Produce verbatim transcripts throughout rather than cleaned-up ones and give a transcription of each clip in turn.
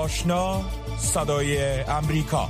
آشنا، صدای امریکا.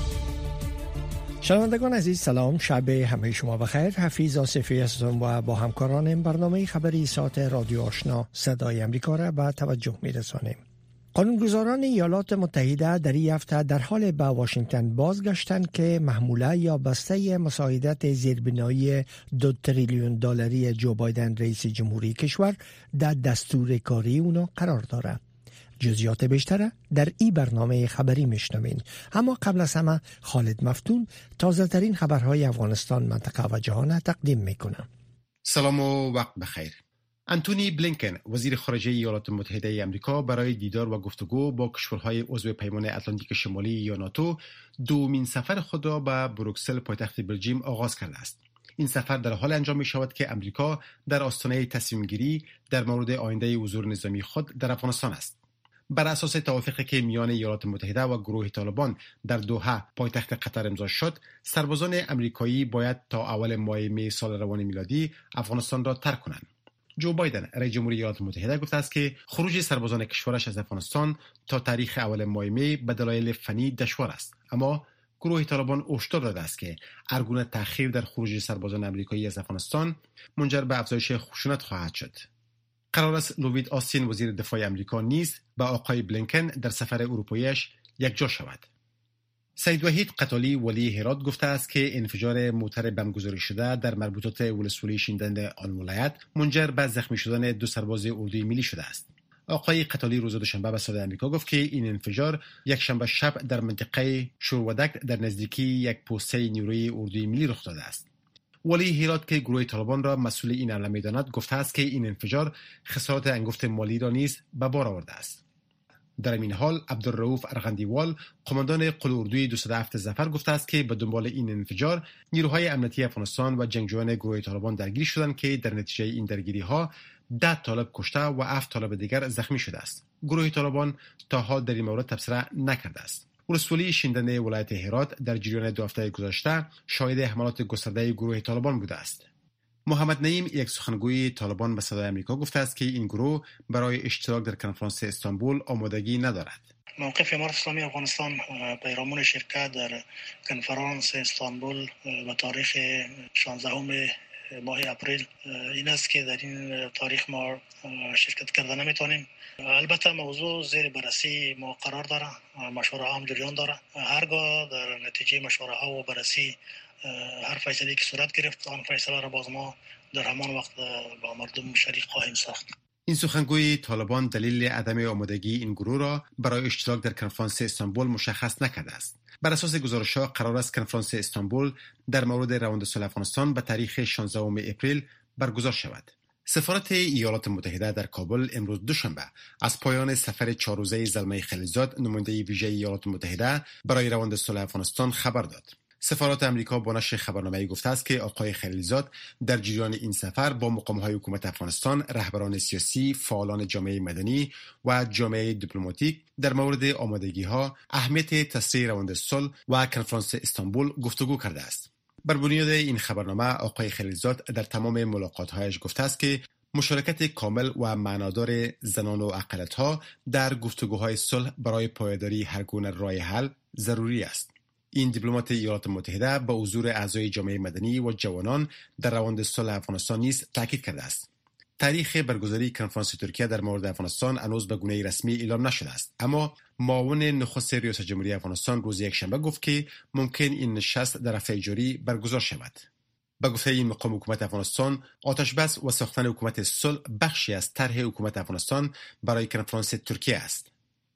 شنوندگان عزیز سلام، شب همه شما بخیر. حفیظ آصفی هستم و با همکارانم برنامه خبری ساعت رادیو آشنا صدای امریکا را به توجه می‌رسانیم. قانونگذاران ایالات متحده در این هفته در حال به واشنگتن بازگشتند که محموله یا بسته مساعدت زیربنایی دو تریلیون دلاری جو بایدن رئیس جمهوری کشور در دستور کاری اونا قرار داره. جزئیات بیشتر در این برنامه خبری میشنوین. اما قبل از همه خالد مفتون تازه ترین خبرهای افغانستان، منطقه و جهان تقدیم میکنه. سلام و وقت بخیر. انتونی بلینکن وزیر خارجه ایالات متحده آمریکا برای دیدار و گفتگو با کشورهای عضو پیمان اتلانتیک شمالی یا ناتو دومین سفر خود را به بروکسل پایتخت بلژیم آغاز کرده است. این سفر در حال انجام می شود که آمریکا در آستانه تصمیم گیری در مورد آینده حضور نظامی خود در افغانستان است. بر اساس توافقی که میان ایالات متحده و گروه طالبان در دوحه پایتخت قطر امضا شد، سربازان آمریکایی باید تا اول ماه می سال روان میلادی افغانستان را ترک کنند. جو بایدن رئیس جمهوری ایالات متحده گفته است که خروج سربازان کشورش از افغانستان تا تاریخ اول ماه می به دلایل فنی دشوار است، اما گروه طالبان هشدار داده است که هر گونه تأخیر در خروج سربازان آمریکایی از افغانستان منجر به افزایش خشونت خواهد شد. قرار است لوید آستین وزیر دفاع آمریکا نیز با آقای بلینکن در سفر اروپاییش یکجا شود. سید وحید قتالی ولی هرات گفته است که انفجار موتر بمبگذاری شده در مربوطات ولسوالی شیندند آن ولایت منجر به زخمی شدن دو سرباز اردوی ملی شده است. آقای قتالی روز دوشنبه به صدای آمریکا گفت که این انفجار یک شنبه شب در منطقه شورودک در نزدیکی یک پوسته نیروی اردوی ملی رخ داده است. ولی هرات که گروه طالبان را مسئول این حمله می‌داند گفته است که این انفجار خسارات انگفت مالی را نیز به بار آورده است. در این حال عبدالرؤوف ارغندیوال قماندان قل اردوی دویست و هفت ظفر گفته است که به دنبال این انفجار نیروهای امنیتی افغانستان و جنگجویان گروه طالبان درگیر شدند که در نتیجه این درگیری‌ها ده طالب کشته و هفت طالب دیگر زخمی شده است. گروه طالبان تا حال در این مورد تبصره نکرده است. ولسوالی شیندنده ولایت هرات در جریان دو هفته گذشته شاهد حملات گسترده گروه طالبان بوده است. محمد نعیم یک سخنگوی طالبان به صدای آمریکا گفته است که این گروه برای اشتراک در کنفرانس استانبول آمادگی ندارد. موقف امارت اسلامی افغانستان پیرامون شرکت در کنفرانس استانبول به تاریخ شانزدهم ماه اپریل این است که در این تاریخ ما شرکت کرده نمیتونیم. البته موضوع زیر بررسی ما قرار داره، مشوره هم جریان داره. هرگاه در نتیجه مشوره ها و بررسی هر فیصله که صورت گرفت آن فیصله را باز ما در همان وقت با مردم شریک خواهیم ساخت. این سخنگوی طالبان دلیل عدم آمادگی این گروه را برای اشتراک در کنفرانس استانبول مشخص نکرده است. بر اساس گزارش‌ها قرار است کنفرانس استانبول در مورد روند صلح افغانستان به تاریخ شانزدهم اپریل برگزار شود. سفارت ایالات متحده در کابل امروز دوشنبه از پایان سفر چهار روزه زلمه خلیلزاد نماینده ویژه ایالات متحده برای روند صلح افغانستان خبر داد. سفارت آمریکا با نشر خبرنامه‌ای گفته است که آقای خلیلزاد در جریان این سفر با مقام‌های حکومت افغانستان، رهبران سیاسی، فعالان جامعه مدنی و جامعه دیپلماتیک در مورد آمادگی‌ها، اهمیت تسریع روند صلح و کنفرانس استانبول گفتگو کرده است. بر بنیاد این خبرنامه آقای خلیلزاد در تمام ملاقات‌هایش گفته است که مشارکت کامل و معنادار زنان و اقلیت‌ها در گفتگوهای صلح برای پایداری هر گونه راه حل ضروری است. این دیپلمات ایالات متحده با حضور اعضای جامعه مدنی و جوانان در روند صلح افغانستان نیز تاکید کرده است. تاریخ برگزاری کنفرانس ترکیه در مورد افغانستان هنوز به گونه رسمی اعلام نشده است، اما معاون نخست ریاست جمهوری افغانستان روز یکشنبه گفت که ممکن این نشست در هفته جاری برگزار شود. به گفته این مقام حکومت افغانستان، آتش بس و ساختن حکومت صلح بخشی از طرح حکومت افغانستان برای کنفرانس ترکیه است.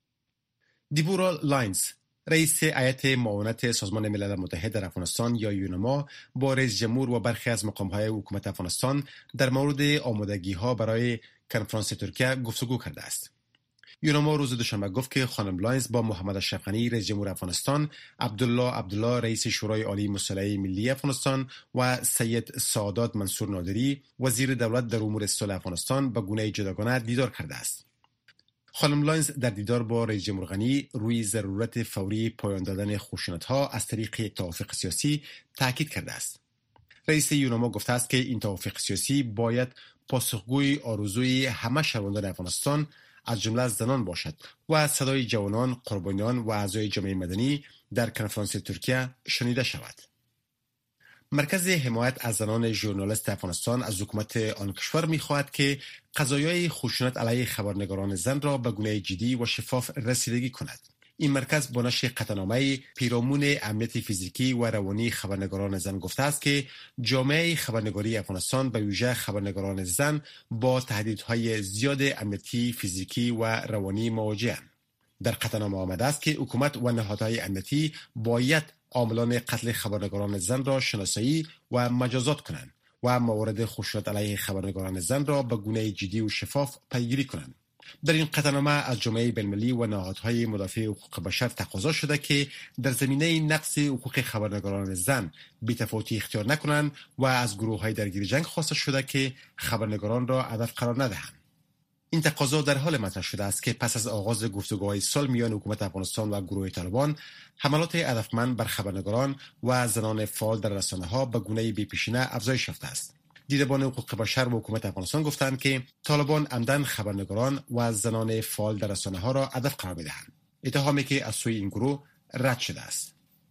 دیبورا لاینز رئیس هیئت معاونت سازمان ملل متحد در افغانستان یا یونما با رئیس جمهور و برخی از مقام‌های حکومت افغانستان در مورد آمادگی‌ها برای کنفرانس ترکیه گفتگو کرده است. یونما روز دوشنبه گفت که خانم لاینز با محمد اشرف غنی رئیس جمهور افغانستان، عبدالله عبدالله رئیس شورای عالی مسلح ملی افغانستان و سید سعادت منصور نادری وزیر دولت در امور صلح افغانستان به گونه جداگانه دیدار کرده است. خانم لاینز در دیدار با رئیس جمهور غنی روی ضرورت فوری پایان دادن خشونت‌ها از طریق یک توافق سیاسی تاکید کرده است. رئیس یونما گفته است که این توافق سیاسی باید پاسخگوی آرزوی همه شهروندان افغانستان از جمله زنان باشد و صدای جوانان، قربانیان و اعضای جامعه مدنی در کنفرانس ترکیه شنیده شود. مرکز حمایت از زنان ژورنالیست افغانستان از حکومت آن کشور می‌خواهد که قضایای خشونت علیه خبرنگاران زن را به گونه جدی و شفاف رسیدگی کند. این مرکز با نشر قطعنامه پیرامون امنیت فیزیکی و روانی خبرنگاران زن گفته است که جامعه خبرنگاری افغانستان به ویژه خبرنگاران زن با تهدیدهای زیاد امنیتی فیزیکی و روانی مواجه‌اند. در قطعنامه آمده است که حکومت و نهادهای امنیتی باید عاملان قتل خبرنگاران زن را شناسایی و مجازات کنند و موارد خشونت علیه خبرنگاران زن را به گونه جدی و شفاف پیگیری کنند. در این قطعنامه از جامعه بین‌المللی و نهادهای مدافع حقوق بشر تقاضا شده که در زمینه نقض حقوق خبرنگاران زن بی‌تفاوتی اختیار نکنند و از گروه‌های درگیر جنگ خواسته شده که خبرنگاران را هدف قرار ندهند. این تقاضا در حال مطرح شده است که پس از آغاز گفتگوهای صلح میان حکومت افغانستان و گروه طالبان، حملات هدفمند بر خبرنگاران و زنان فعال در رسانه‌ها به گونه بی‌پیشینه افزایش یافته است. دیدبان حقوق بشر و حکومت افغانستان گفتند که طالبان عمدن خبرنگاران و زنان فعال در رسانه‌ها را هدف قرار می‌دهند. اتهامی که از سوی این گروه رد شده است.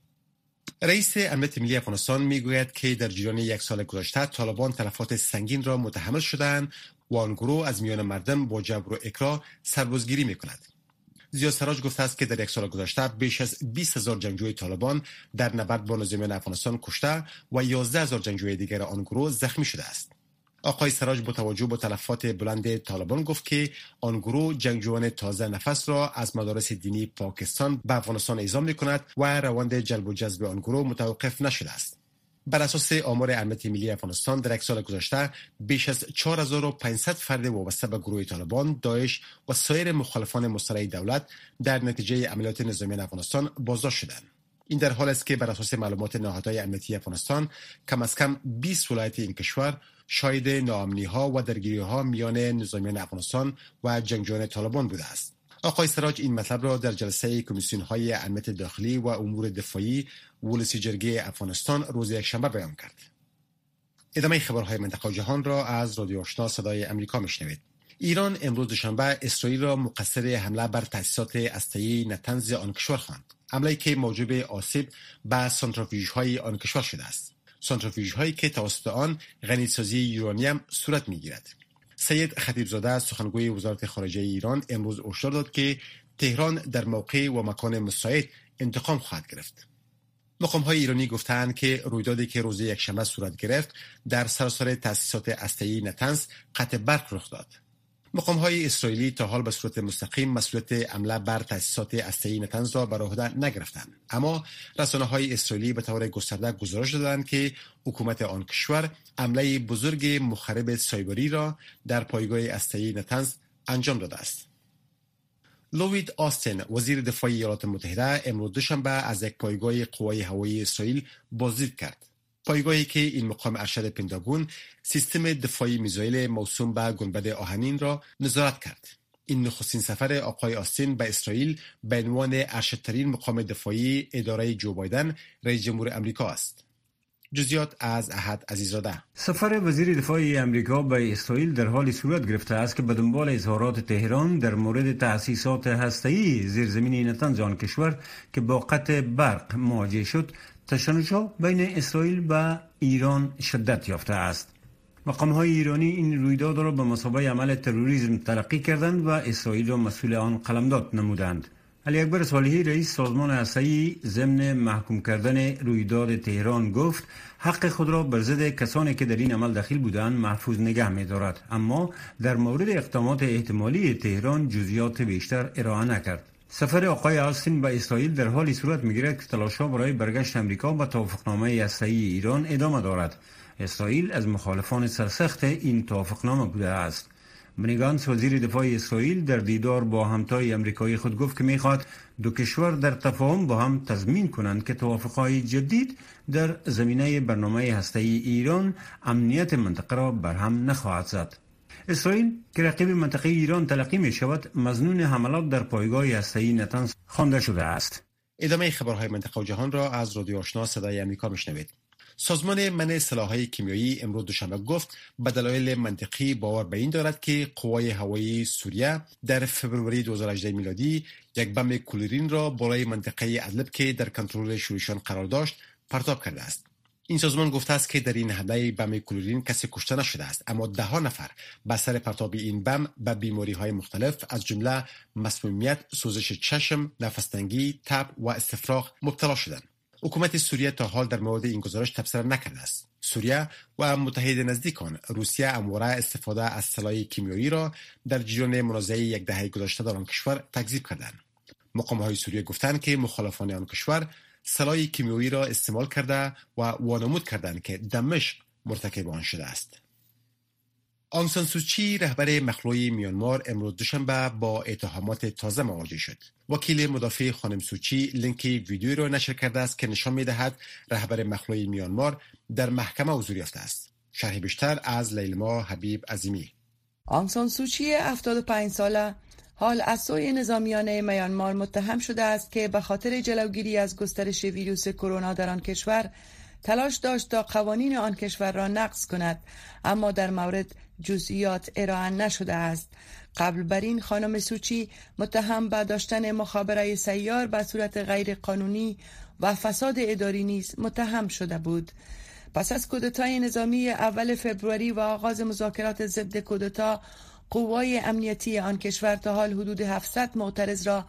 رئیس امنیت ملی افغانستان میگوید که در جریان یک سال گذشته طالبان تلفات سنگین را متحمل شدند و آن گروه از میان مردم با جبر و اکراه سربازگیری می‌کند. زیا سراج گفته است که در یک سال گذشته بیش از بیست هزار جنگجوی طالبان در نبرد با نظامیان افغانستان کشته و یازده هزار جنگجوی دیگر آن گروه زخمی شده است. آقای سراج با توجه به تلفات بلند طالبان گفت که آن گروه جنگجویان تازه نفس را از مدارس دینی پاکستان به افغانستان اعزام می‌کند و روند جلب و جذب آن گروه متوقف نشده است. بر اساس آمار امنیت ملی افغانستان در یک سال گذشته بیش از چهار هزار و پانصد فرد وابسته به گروه طالبان، داعش و سایر مخالفان مسلح دولت در نتیجه عملیات نظامیان افغانستان بازداشت شدند. این در حال است که بر اساس معلومات نهادهای امنیتی افغانستان کم از کم بیست ولایت این کشور شاهد ناامنی‌ها و درگیری‌ها میان نظامیان افغانستان و جنگجویان طالبان بوده است. آقای سراج این مطلب را در جلسه کمیسیون‌های امنیت داخلی و امور دفاعی ولسی جرگه افغانستان روز یکشنبه بیان کرد. ادامه خبرهای منطقه و جهان را از رادیو آشنا صدای امریکا میشنوید. ایران امروز دوشنبه اسرائیل را مقصر حمله بر تأسیسات هسته‌ای نتنز آن کشور خواند. حمله‌ای که موجب آسیب به سانتریفیوژهای آن کشور شده است. سانتریفیوژهایی که توسط آن غنیسازی یورانیم صورت می‌گیرد. سید خطیبزاده سخنگوی وزارت خارجه ایران امروز هشدار داد که تهران در موقع و مکان مساعد انتقام خواهد گرفت. مقام‌های ایرانی گفتند که رویدادی که روز یکشنبه صورت گرفت در سراسر تأسیسات هسته‌ای نتنز قطع برق رخ داد. مقام‌های اسرائیلی تا حال به صورت مستقیم مسئولیت حمله بر تأسیسات هسته‌ای نتنز را بر عهده نگرفتند، اما رسانه‌های اسرائیلی به طور گسترده گزارش دادند که حکومت آن کشور حمله بزرگ مخرب سایبری را در پایگاه هسته‌ای نتنز انجام داده است. لوید آستین وزیر دفاع ایالات متحده امروز دوشنبه از یک پایگاه قوای هوایی اسرائیل بازدید کرد. پایگاهی که این مقام ارشد پنتاگون سیستم دفاعی میزایل موسوم به گنبد آهنین را نظارت کرد. این نخستین سفر آقای آستین به اسرائیل به عنوان ارشدترین مقام دفاعی اداره جو بایدن رئیس جمهور امریکا است. جزئیات از احد عزیزاده. سفر وزیر دفاع امریکا به اسرائیل در حالی صورت گرفته است که به دنبال اظهارات تهران در مورد تأسیسات هسته‌ای زیرزمینی نتنز آن کشور که با قطع برق مواجه شد، تشنج‌ها بین اسرائیل و ایران شدت یافته است. مقام‌های ایرانی این رویداد را به مثابه عمل تروریسم تلقی کردند و اسرائیل را مسئول آن قلمداد نمودند. علی اکبر صالحی رئیس سازمان هسته‌ای ضمن محکوم کردن رویداد تهران گفت حق خود را بر ضد کسانی که در این عمل دخیل بودند محفوظ نگه می‌دارد، اما در مورد اقدامات احتمالی تهران جزئیات بیشتر ارائه نکرد. سفر آقای آستین به اسرائیل در حالی صورت می‌گیرد که تلاش‌ها برای برگشت امریکا به توافقنامه هسته‌ای ایران ادامه دارد. اسرائیل از مخالفان سرسخت این توافقنامه بوده است. بنی گانتس وزیر دفاع اسرائیل در دیدار با همتای امریکایی خود گفت که می‌خواهد دو کشور در تفاهم با هم تضمین کنند که توافق‌های جدید در زمینه برنامه هسته‌ای ایران امنیت منطقه را برهم نخواهد زد. اسرائیل که رقیب منطقه ایران تلقی می شود مظنون حملات در پایگاه هسته‌ای نتنز خوانده شده است. ادامه خبرهای منطقه و جهان را از رادیو آشنا صدای امریکا میشنوید. سازمان منع سلاح‌های کیمیایی امروز دوشنبه گفت به دلایل منطقی باور به این دارد که قوای هوایی سوریه در فوریه دو هزار و هجده میلادی یک بم کلورین را بالای منطقه ادلب که در کنترل شوریشان قرار داشت پرتاب کرده است. این سازمان گفته است که در این حمله بم کلورین کسی کشته نشده است، اما ده ها نفر به سر پرتاب این بم به بیماری‌های مختلف از جمله مسمومیت، سوزش چشم، نفس‌تنگی، تب و استفراغ مبتلا شدند. حکومت سوریه تا حال در مورد این گزارش تبصره نکرده است. سوریه و متحد نزدیکان روسیه همواره استفاده از سلاح کیمیایی را در جریان منازعه یک دهه گذشته در آن کشور تکذیب کردند. مقام‌های سوریه گفتند که مخالفان آن کشور سلاح کیمیایی را استعمال کرده و وانمود کردند که دمشق مرتکب آن شده است. آنگ سان سوچی رهبر مخلوع میانمار امروز دوشنبه با اتهامات تازه مواجه شد. وکیل مدافع خانم سوچی لینک ویدیویی را نشر کرده است که نشان می‌دهد رهبر مخلوع میانمار در محکمه حضور یافته است. شرح بیشتر از لیلما حبیب عظیمی. آنگ سان سوچی هفتاد و پنج ساله حال از سوی نظامیان میانمار متهم شده است که به خاطر جلوگیری از گسترش ویروس کرونا در آن کشور تلاش داشت تا قوانین آن کشور را نقض کند، اما در مورد جزئیات ارائه نشده است. قبل بر این خانم سوچی متهم به داشتن مخابره سیار به صورت غیر قانونی و فساد اداری نیز متهم شده بود. پس از کودتای نظامی اول فوریه و آغاز مذاکرات ضد کودتا، قوای امنیتی آن کشور تا حال حدود هفتصد معترض را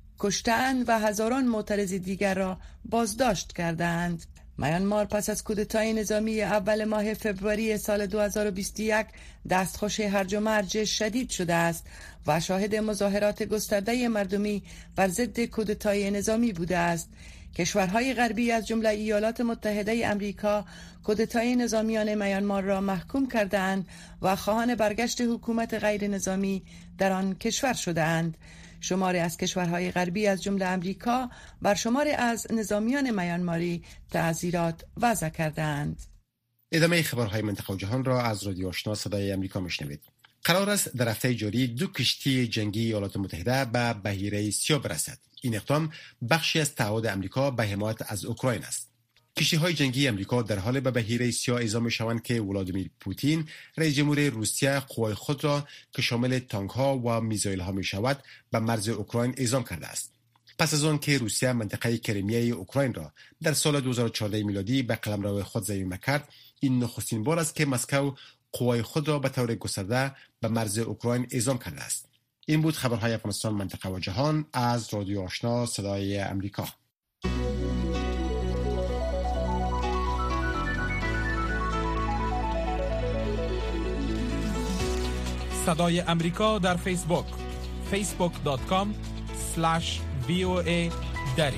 کشتند و هزاران معترض دیگر را بازداشت کردند. میانمار پس از کودتای نظامی اول ماه فوریه سال دو هزار و بیست و یک دستخوش هرج و مرج شدید شده است و شاهد مظاهرات گسترده مردمی بر ضد کودتای نظامی بوده است. کشورهای غربی از جمله ایالات متحده امریکا کودتای نظامیان میانمار را محکوم کردند و خواهان برگشت حکومت غیر نظامی در آن کشور شدند. شماری از کشورهای غربی از جمله امریکا بر شماری از نظامیان میانماری تعزیرات وضع کردند. ادامه خبرهای منطقه و جهان را از رادیو آشنا صدای امریکا میشنوید. قرار است در هفته جاری دو کشتی جنگی ایالات متحده به بحیره سیاه برسد. این اقدام بخشی از تعهد امریکا به حمایت از اوکراین است. کشتی‌های جنگی امریکا در حال به بحیره سیاه اعزام می‌شوند که ولادیمیر پوتین رئیس جمهور روسیه قوای خود را که شامل تانک‌ها و میزایل‌ها می‌شود به مرز اوکراین اعزام کرده است. پس از آن که روسیه منطقه کریمیای اوکراین را در سال دو هزار و چهارده میلادی به قلمرو خود ضمیمه کرد، این نخستین بار است که مسکو قوای خود را به طور گسترده به مرز اوکراین اعزام کرده است. این بود خبرهای افغانستان، منطقه و جهان از رادیو آشنا صدای امریکا. صدای امریکا در فیسبوک فیسبوک دات کام اسلش وی او ای دری.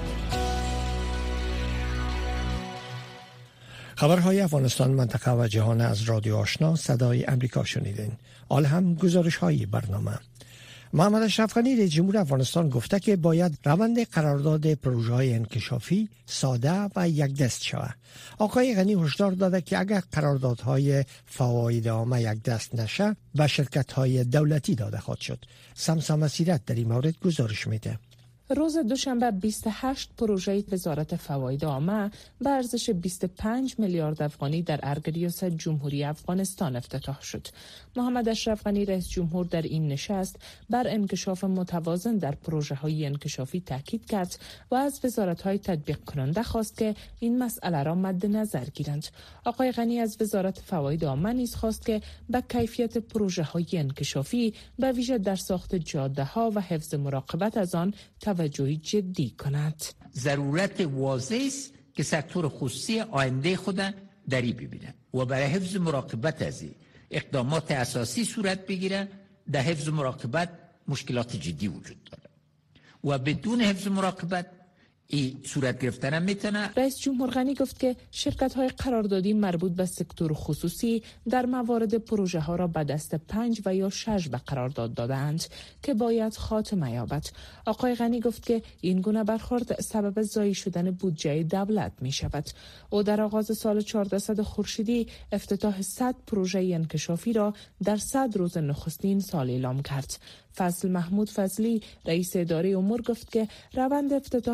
خبرهای افغانستان، منطقه و جهان از رادیو آشنا صدای امریکا شنیدین. آل هم گزارش های برنامه. محمد اشرف غنی رئیس جمهور افغانستان گفته که باید روند قرارداد پروژه‌های انکشافی ساده و یک دست شود. آقای غنی هشدار داده که اگر قراردادهای فواید عامه یک دست نشه به شرکت‌های دولتی داده خواهد شد. سمسام سیرت در این مورد گزارش میده. روز دوشنبه بیست و هشت پروژه وزارت فواید عامه به ارزش بیست و پنج میلیارد افغانی در ارگریوس جمهوری افغانستان افتتاح شد. محمد اشرف غنی رئیس جمهور در این نشست بر انکشاف متوازن در پروژه های انکشافی تاکید کرد و از وزارت های تطبیق کننده خواست که این مسئله را مد نظر گیرند. آقای غنی از وزارت فواید عامه نیز خواست که به کیفیت پروژه های انکشافی به ویژه در ساخت جاده ها و حفظ مراقبت از آن توجهی جدی کند. ضرورت واضح است که سکتور خصوصی آینده خود دری ببیند و برای حفظ مراقبت از اقدامات اساسی صورت بگیره. در حفظ مراقبت مشکلات جدی وجود داره و بدون حفظ مراقبت این صورت گرفتن میتونه. رئیس جمهور غنی گفت که شرکت های قراردادی مربوط به سکتور خصوصی در موارد پروژه ها را به دست پنج و یا شش به قرارداد دادند که باید خاتمه یابد. آقای غنی گفت که این گونه برخورد سبب ضایع شدن بودجه دولت می شود. او در آغاز سال چهاردهصد خورشیدی افتتاح صد پروژه انکشافی را در صد روز نخستین سال اعلام کرد. فضل محمود فضلی رئیس اداره امور گفت که روند افتتاح صد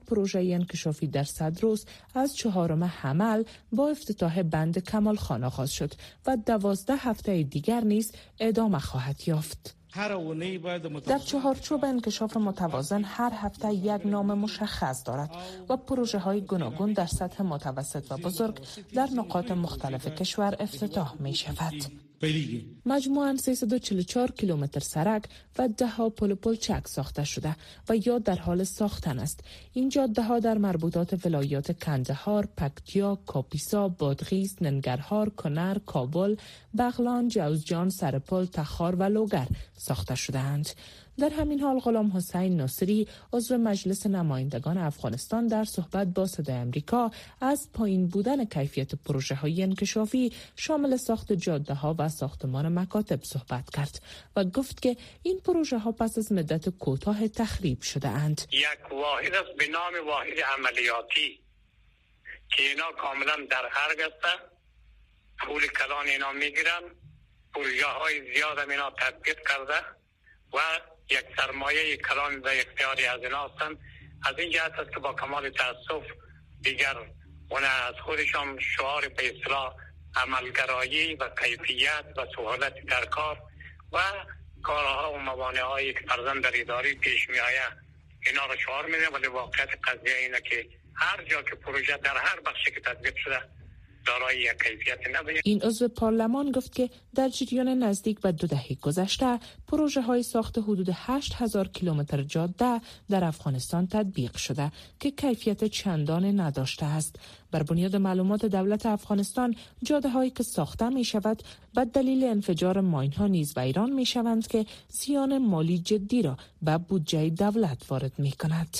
پروژه انکشافی در صدروس از چهارم حمل با افتتاح بند کمالخان آغاز شد و دوازده هفته دیگر نیز ادامه خواهد یافت. در چهارچوب انکشاف متوازن هر هفته یک نام مشخص دارد و پروژه های گوناگون در سطح متوسط و بزرگ در نقاط مختلف کشور افتتاح می شود. مجموعاً سیصد و چهل و چهار کیلومتر سرک و ده ها پل و پلچک ساخته شده و یا در حال ساختن است. این جاده ها در مربوطات ولایات کندهار، پکتیا، کاپیسا، بادغیس، ننگرهار، کنر، کابل، بغلان، جوزجان، سرپل، تخار و لوگر ساخته شده‌اند. در همین حال غلام حسین ناصری عضو مجلس نمایندگان افغانستان در صحبت با صدای آمریکا از پایین بودن کیفیت پروژه های انکشافی شامل ساخت جاده ها و ساختمان مکاتب صحبت کرد و گفت که این پروژه ها پس از مدت کوتاه تخریب شده اند. یک واحد است به نام واحد عملیاتی که اینا کاملا در خرج است، پول کلان اینا میگیرن، پروژه های زیاد هم اینا تطبیق کرده و یک سرمایه کلان در اختیاری از اینا هستند. از این جهت است که با کمال تاسف دیگر اون از خودشان شعار به اصطلاح عملگرایی و کیفیت و سهولت در کار و کارها و موانعهایی که فرضاً در اداری پیش می آید اینا رو شعار میده، ولی واقعیت قضیه اینه که هر جا که پروژه در هر بخشی که تطبیق شده دارای یک کیفیت نبوده. این عضو پارلمان گفت که در جریان نزدیک به دو دهه گذشته پروژه های ساخت حدود هشت هزار کیلومتر جاده در افغانستان تطبیق شده که کیفیت چندان نداشته است. بر بنیاد معلومات دولت افغانستان جاده هایی که ساخته می شود به دلیل انفجار ماین ها نیز ویران می شوند که زیان مالی جدی را به بودجه دولت وارد می کند.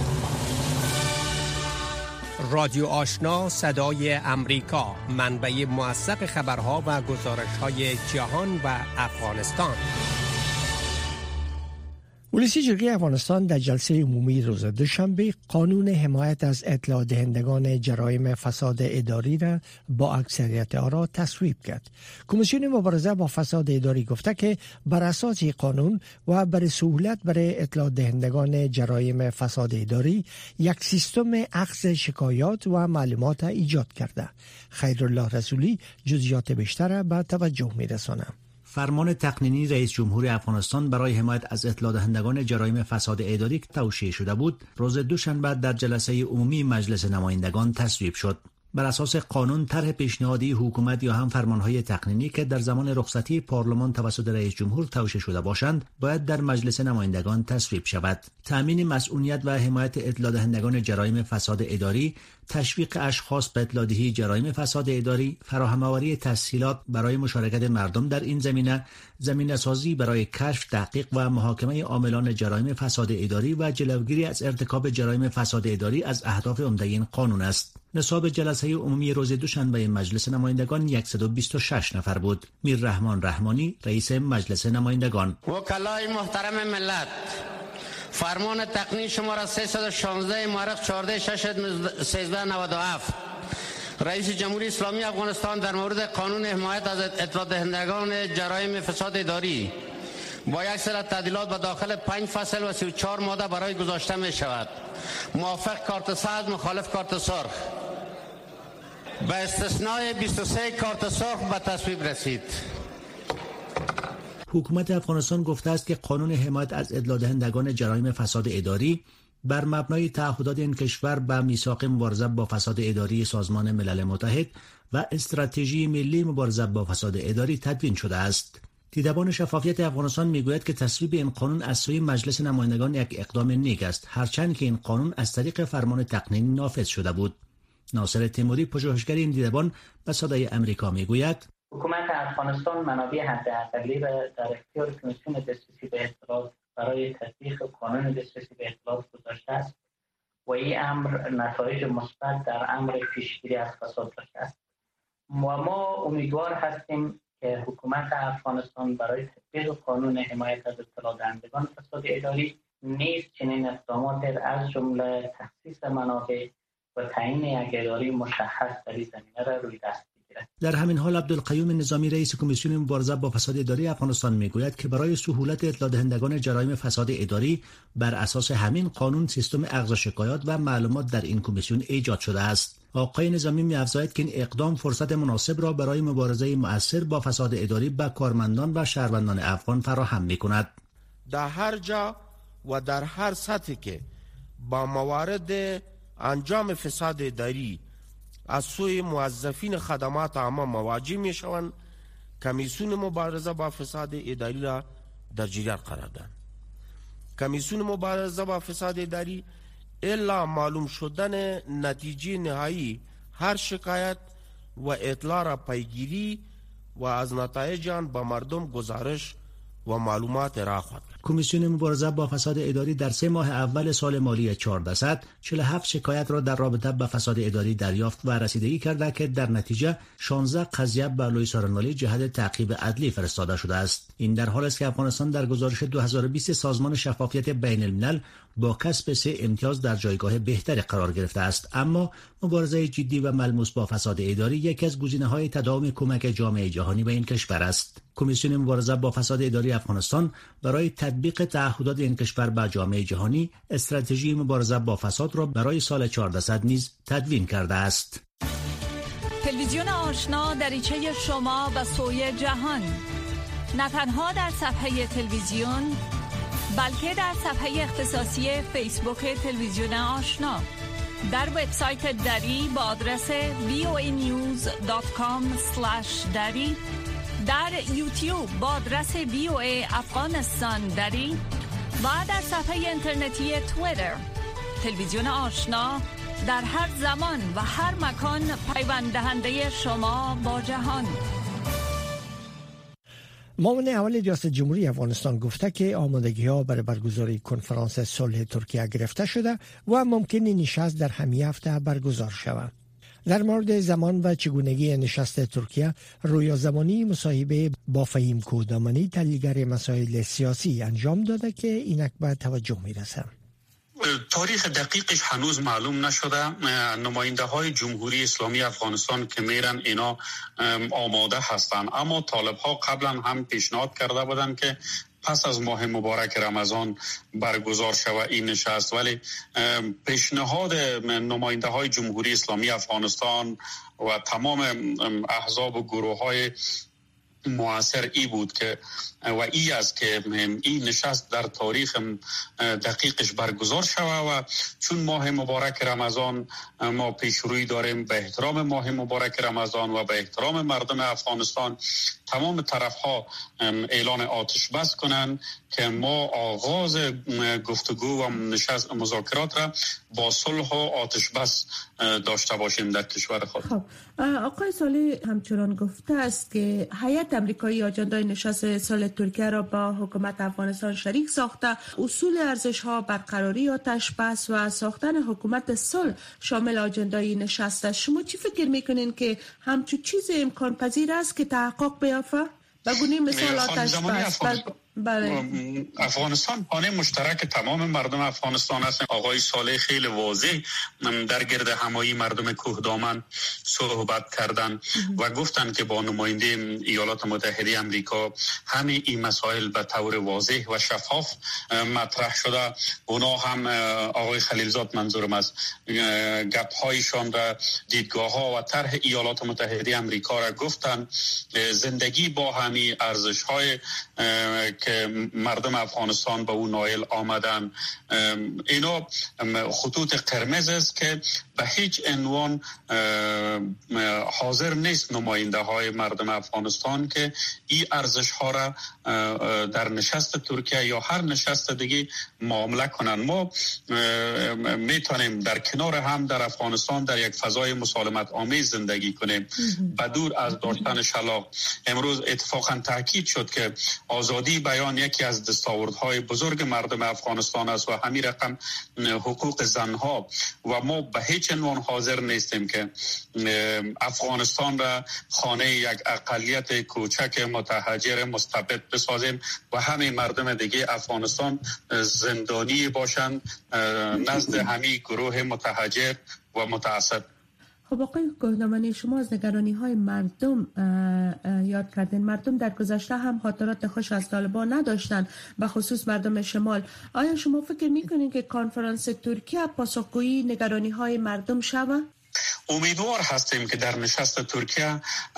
رادیو آشنا صدای امریکا، منبع موثق خبرها و گزارش‌های جهان و افغانستان. ولسی جرگه افغانستان در جلسه عمومی روز دوشنبه قانون حمایت از اطلاع دهندگان جرایم فساد اداری را با اکثریت آرا تصویب کرد. کمیسیون مبارزه با فساد اداری گفته که بر اساس قانون و بر سهولت برای اطلاع دهندگان جرایم فساد اداری یک سیستم اخذ شکایات و معلومات ایجاد کرده. خیرالله رسولی جزئیات بیشتر به توجه می‌رساند. فرمان تقنینی رئیس جمهور افغانستان برای حمایت از اطلاع دهندگان جرایم فساد اداری که توشیح شده بود، روز دوشنبه در جلسه عمومی مجلس نمایندگان تصویب شد. بر اساس قانون طرح پیشنهادی حکومت یا هم فرمانهای تقنینی که در زمان رخصتی پارلمان توسط رئیس جمهور توشیح شده باشند باید در مجلس نمایندگان تصویب شود. تامین مسئولیت و حمایت اطلاع دهندگان جرایم فساد اداری، تشویق اشخاص به اطلاع دهی جرایم فساد اداری، فراهم‌آوری تسهیلات برای مشارکت مردم در این زمینه، زمینه‌سازی برای کشف، تحقیق و محاکمه عاملان جرایم فساد اداری و جلوگیری از ارتکاب جرایم فساد اداری از اهداف عمده این قانون است. نصاب جلسه عمومی روز دوشنبه مجلس نمایندگان صد و بیست و شش نفر بود. میر رحمان رحمانی رئیس مجلس نمایندگان: وکلای محترم ملت، فرمان تقنینی شماره سیصد و شانزده مورخ چهارده شش سیزده نود و هفت رئیس جمهوری اسلامی افغانستان در مورد قانون حمایت از اطلاع دهندگان جرایم فساد اداری با یک سری تعدیلات و داخل پنج فصل و سی و چهار ماده برای گذاشته می شود. موافق کارت سبز، مخالف کارت سرخ. به استثنای بیست و سه کارت سرخ به تصویب رسید. حکومت افغانستان گفته است که قانون حمایت از اطلاع دهندگان جرایم فساد اداری بر مبنای تعهدات این کشور به میثاق مبارزه با فساد اداری سازمان ملل متحد و استراتژی ملی مبارزه با فساد اداری تدوین شده است. دیدبان شفافیت افغانستان میگوید که تصویب این قانون از سوی مجلس نمایندگان یک اقدام نیک است، هرچند که این قانون از طریق فرمان تقنینی نافذ شده بود. ناصر تیموری، پژوهشگر این دیدبان، به صدای امریکا میگوید: حکومت افغانستان منابع حداقلی را در اختیار کمیسیون دسترسی به اطلاعات برای تطبیق قانون دسترسی به اطلاعات گذاشته است و این امر نتایج مثبت در امر پیشگیری از فساد داشته است. و ما امیدوار هستیم که حکومت افغانستان برای تطبیق قانون حمایت از اطلاع دهندگان فساد اداری نیز چنین اقدامات از جمله تخصیص منابع و تعیین یک اداره مشخص در این زمینه را روی دست بگیرد. بگیرد. در همین حال عبدالقیوم نظامی رئیس کمیسیون مبارزه با فساد اداری افغانستان میگوید که برای سهولت اطلاع دهندگان جرایم فساد اداری بر اساس همین قانون سیستم اخذ شکایات و معلومات در این کمیسیون ایجاد شده است. آقای نظامی می‌افزاید که این اقدام فرصت مناسب را برای مبارزه مؤثر با فساد اداری به کارمندان و شهروندان افغان فراهم می‌کند. در هر جا و در هر سطحی که با موارد انجام فساد اداری از سوی موظفین خدمات عامه مواجه می‌شوند، کمیسیون مبارزه با فساد اداری را در جریان قرار دهند. کمیسیون مبارزه با فساد اداری الا معلوم شدن نتیجه نهایی هر شکایت و اطلاع را پیگیری و از نتایج آن به مردم گزارش و معلومات ارائه خواهد کرد. کمیسیون مبارزه با فساد اداری در سه ماه اول سال مالی چهاردهصد چهل و هفت شکایت را در رابطه با فساد اداری دریافت و رسیدگی کرده که در نتیجه شانزده قضیه به لوی سارنوالی جهت تعقیب عدلی فرستاده شده است. این در حالی است که افغانستان در گزارش دو هزار و بیست سازمان شفافیت بین الملل با کسب سه امتیاز در جایگاه بهتری قرار گرفته است، اما مبارزه جدی و ملموس با فساد اداری یکی از گزینه‌های تداوم کمک جامعه جهانی به این کشور است. کمیسیون مبارزه با فساد اداری افغانستان برای تطبیق تعهدات این کشور به جامعه جهانی استراتژی مبارزه با فساد را برای سال چهاردهصد نیز تدوین کرده است. تلویزیون آشنا دریچه شما به سوی جهان، نه تنها در صفحه تلویزیون بلکه در صفحه اختصاصی فیسبوک تلویزیون آشنا، در وبسایت دری با آدرس وی او ای نیوز دات کام اسلش دری، در یوتیوب با آدرس وی او ای افغانستان دری و در صفحه اینترنتی توییتر. تلویزیون آشنا در هر زمان و هر مکان پیوند دهنده شما با جهان. معاون اول ریاست جمهوری افغانستان گفته که آمادگی‌ها برای برگزاری کنفرانس صلح ترکیه گرفته شده و ممکن نشست در همین هفته برگزار شود. در مورد زمان و چگونگی نشست ترکیه، رویا زمانی مصاحبه با فهیم کودامانی تحلیلگر مسائل سیاسی انجام داده که اینک به توجه می‌رسد. تاریخ دقیقش هنوز معلوم نشده. نماینده های جمهوری اسلامی افغانستان که میرن اینا آماده هستند، اما طالب ها قبلا هم پیشنهاد کرده بودند که پس از ماه مبارک رمضان برگزار شود این نشست، ولی پیشنهاد نماینده های جمهوری اسلامی افغانستان و تمام احزاب و گروه های موثر ای بود که و ای است که این نشست در تاریخ دقیقش برگزار شود و چون ماه مبارک رمضان ما پیشروی داریم به احترام ماه مبارک رمضان و به احترام مردم افغانستان، تمام طرف ها اعلان آتش بس کنند که ما آغاز گفتگو و نشست مذاکرات را با صلح و آتش بس داشته باشیم در کشور خود. خب آقای صالح همچنان گفته است که هیئت آمریکایی آجندای نشست صلح ترکیه را با حکومت افغانستان شریک ساخته، اصول ارزش ها برقراری آتش بس و ساختن حکومت صلح شامل آجندای نشست است. شما چی فکر میکنین که همچون چیز امکان پذیر است که تحقق بیافته؟ بگونی مثال آتش بس بله. افغانستان خانه مشترک تمام مردم افغانستان است. آقای صالح خیلی واضح در گرد همایی مردم کوهدامن صحبت کردن و گفتن که با نماینده ایالات متحده آمریکا همه این مسائل به طور واضح و شفاف مطرح شده. اونا هم آقای خلیلزاد منظورم است گپ هایشان را، دیدگاه ها و طرح ایالات متحده آمریکا را گفتن. زندگی با همین ارزش های که مردم افغانستان به اون نایل آمدن، اینا خطوط قرمز است که به هیچ عنوان حاضر نیست نماینده های مردم افغانستان که این ارزش ها را در نشست ترکیه یا هر نشست دیگه معامله کنن. ما میتونیم در کنار هم در افغانستان در یک فضای مسالمت آمیز زندگی کنیم بدور از داشتن شلاق. امروز اتفاقا تاکید شد که آزادی بیان یکی از دستاوردهای بزرگ مردم افغانستان است و همین رقم حقوق زنها و ما به هیچ عنوان حاضر نیستیم که افغانستان را خانه یک اقلیت کوچک متهجر مستبد بسازیم و همه مردم دیگه افغانستان زندانی باشند نزد همین گروه متهجر و متعصب. خب آقای گهنامانی، شما از نگرانی های مردم یاد کردین. مردم در گذشته هم خاطرات خوش از طالبان نداشتن، به خصوص مردم شمال. آیا شما فکر میکنین که کنفرانس ترکیه پاسخگویی نگرانی های مردم شود؟ امیدوار هستیم که در نشست ترکیه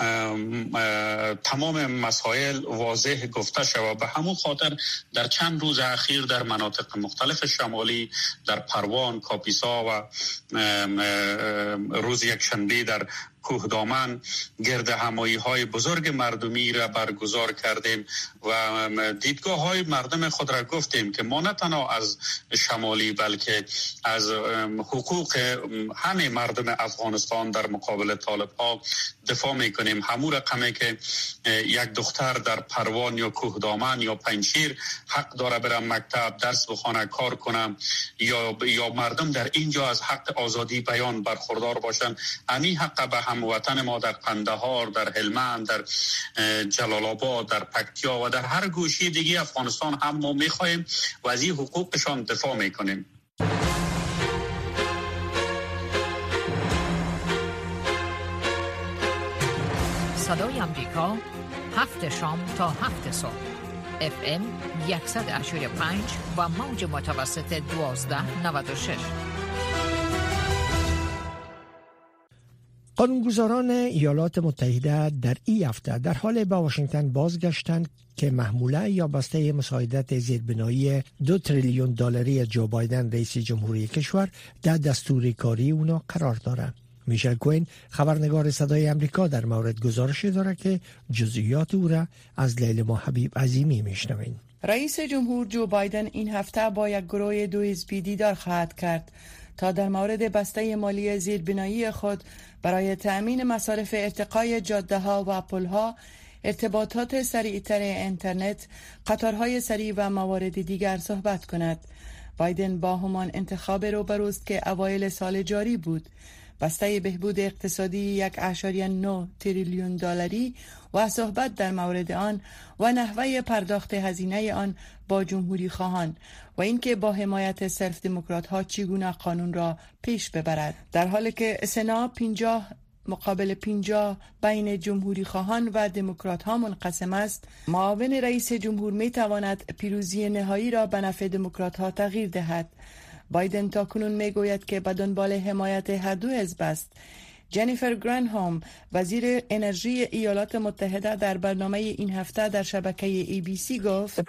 تمام مسائل واضح گفته شود. به همون خاطر در چند روز اخیر در مناطق مختلف شمالی، در پروان، کاپیسا و روز یکشنبه در کوهدامن گرد همایی های بزرگ مردمی را برگزار کردیم و دیدگاه های مردم خود را گفتیم که ما نه تنها از شمالی بلکه از حقوق همه مردم افغانستان در مقابل طالب ها دفاع میکنیم. همون رقمی که یک دختر در پروان یا کوهدامن یا پنجشیر حق داره برم مکتب درس بخونه کار کنم، یا یا مردم در اینجا از حق آزادی بیان برخوردار باشن، همین حق به هم وطن ما در قندهار، در هلمند، در جلال آباد، در پکتیا و در هر گوشه دیگه افغانستان هم ما میخوایم و از این حقوقشان دفاع میکنیم. صدای امریکا، هفت شام تا هفت صبح، اف ام صد و هشتاد و پنج و موج متوسط دوازده نود و شش. قانونگذاران ایالات متحده در این هفته در حال به واشنگتن بازگشتند که محموله یا بسته مساعدت زیربنایی دو تریلیون دلاری جو بایدن رئیس جمهوری کشور در دستور کاری اونا قرار دارد. میشل کوین خبرنگار صدای امریکا در مورد گزارشی داره که جزئیات او را از لیلا حبیب عظیمی میشنوین. رئیس جمهور جو بایدن این هفته با یک گروه دو حزبی دیدار خواهد کرد تا در مورد بسته مالی زیربنایی خود برای تأمین مصارف ارتقای جاده ها و پل ها، ارتباطات سریعتر اینترنت، قطارهای سریع و موارد دیگر صحبت کند. بایدن با همان انتخاب روبروست که اوایل سال جاری بود. بسته بهبود اقتصادی یک اشاریه نه تریلیون دلاری و صحبت در مورد آن و نحوه پرداخت هزینه آن با جمهوری خواهان و اینکه با حمایت صرف دموکرات ها چگونه قانون را پیش ببرد، در حالی که سنا پنجاه مقابل پنجاه بین جمهوری خواهان و دموکرات ها منقسم است. معاون رئیس جمهور می تواند پیروزی نهایی را به نفع دموکرات ها تغییر دهد. بایدن تاکنون می گوید که به دنبال حمایت هر دو حزب است. جنیفر گرانهام وزیر انرژی ایالات متحده در برنامه این هفته در شبکه ای بی سی گفت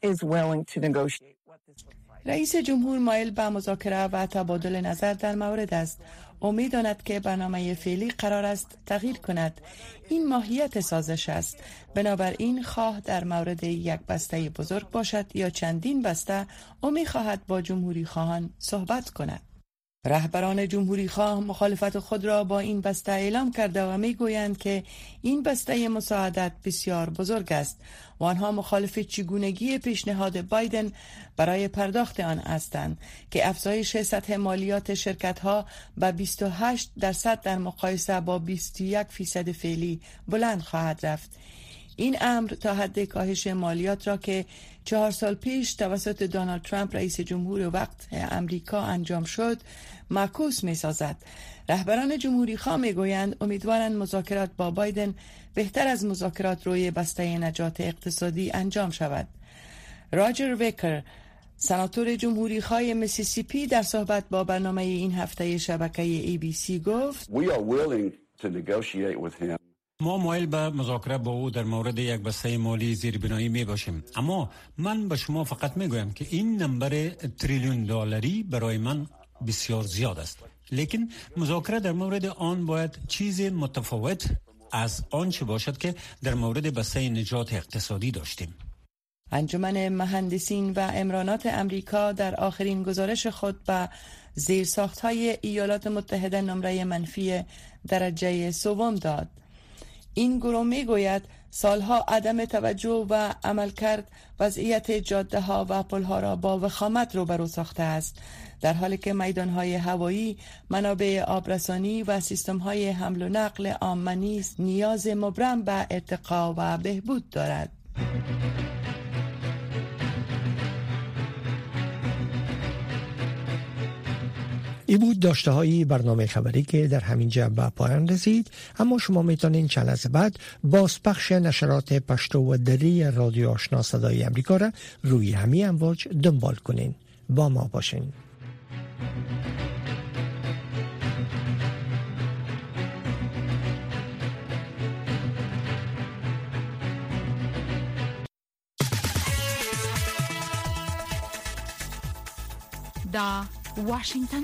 رئیس جمهور مایل به مذاکره و تبادل نظر در مورد است. او می داند که برنامه فعلی قرار است تغییر کند. این ماهیت سازش است. بنابراین خواه در مورد یک بسته بزرگ باشد یا چندین بسته، او می خواهد با جمهوری خواهان صحبت کند. رهبران جمهوری خواه مخالفت خود را با این بسته اعلام کرده و می گویند که این بسته مساعدت بسیار بزرگ است و آنها مخالف چگونگی پیشنهاد بایدن برای پرداخت آن هستند که افزایش سطح مالیات شرکت‌ها به بیست و هشت درصد در مقایسه با بیست و یک درصد فعلی بلند خواهد رفت. این امر تا حد کاهش مالیات را که چهار سال پیش توسط دونالد ترامپ رئیس جمهور وقت امریکا انجام شد معکوس می سازد. رهبران جمهوری خواه می گویند امیدوارند مذاکرات با بایدن بهتر از مذاکرات روی بسته نجات اقتصادی انجام شود. راجر ویکر سناتور جمهوری خواه میسیسیپی در صحبت با برنامه این هفته شبکه ای بی سی گفت We are willing to negotiate with him. ما مایل به مذاکره با او در مورد یک بسته مالی زیربنایی می باشیم، اما من به شما فقط می گویم که این نمبر تریلیون دلاری برای من بسیار زیاد است، لیکن مذاکره در مورد آن باید چیز متفاوت از آنچه باشد که در مورد بسته نجات اقتصادی داشتیم. انجمن مهندسین و امرانات امریکا در آخرین گزارش خود به زیرساخت‌های ایالات متحده نمره منفی درجه سوم داد. این گروه می گوید سالها عدم توجه و عملکرد وضعیت جاده ها و پل ها را با وخامت روبرو ساخته است، در حالی که میدان های هوایی، منابع آبرسانی و سیستم های حمل و نقل عام نیز نیاز مبرم به ارتقا و بهبود دارد. ای بود داشته های برنامه خبری که در همین جا به پایان رسید، اما شما میتونین چند لحظه بعد بازپخش نشرات پشتو و دری رادیو آشنا صدای امریکا را روی همین امواج دنبال کنین. با ما باشین. دا واشنگتن